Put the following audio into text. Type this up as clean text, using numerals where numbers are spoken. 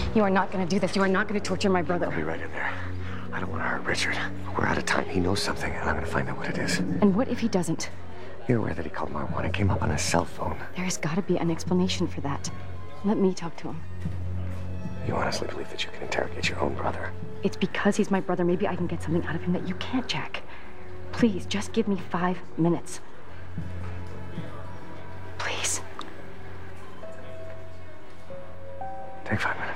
You are not going to do this. You are not going to torture my brother. I'll be right in there. I don't want to hurt Richard. We're out of time. He knows something, and I'm going to find out what it is. And what if he doesn't? You're aware that he called Marwan and came up on his cell phone. There's got to be an explanation for that. Let me talk to him. You honestly believe that you can interrogate your own brother? It's because he's my brother. Maybe I can get something out of him that you can't, Jack. Please, just give me 5 minutes. Please. Take 5 minutes.